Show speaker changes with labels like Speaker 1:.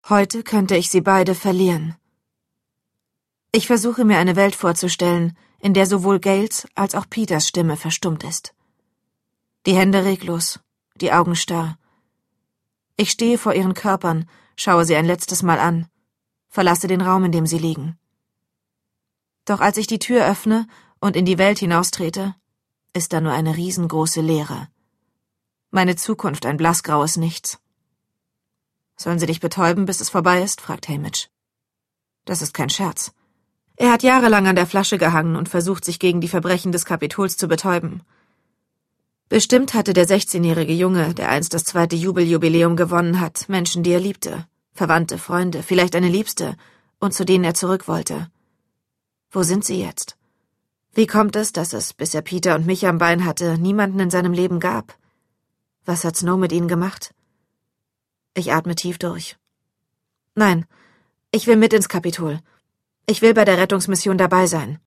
Speaker 1: Heute könnte ich sie beide verlieren. Ich versuche mir eine Welt vorzustellen, in der sowohl Gales als auch Peters Stimme verstummt ist. Die Hände reglos, die Augen starr. Ich stehe vor ihren Körpern, schaue sie ein letztes Mal an, verlasse den Raum, in dem sie liegen. Doch als ich die Tür öffne und in die Welt hinaustrete, ist da nur eine riesengroße Leere. Meine Zukunft ein blassgraues Nichts. »Sollen sie dich betäuben, bis es vorbei ist?« fragt Haymitch. Das ist kein Scherz. Er hat jahrelang an der Flasche gehangen und versucht, sich gegen die Verbrechen des Kapitols zu betäuben. Bestimmt hatte der 16-jährige Junge, der einst das 2. Jubeljubiläum gewonnen hat, Menschen, die er liebte, Verwandte, Freunde, vielleicht eine Liebste, und zu denen er zurück wollte. Wo sind sie jetzt? Wie kommt es, dass es, bis er Peter und mich am Bein hatte, niemanden in seinem Leben gab? Was hat Snow mit ihnen gemacht? Ich atme tief durch. Nein, ich will mit ins Kapitol. Ich will bei der Rettungsmission dabei sein.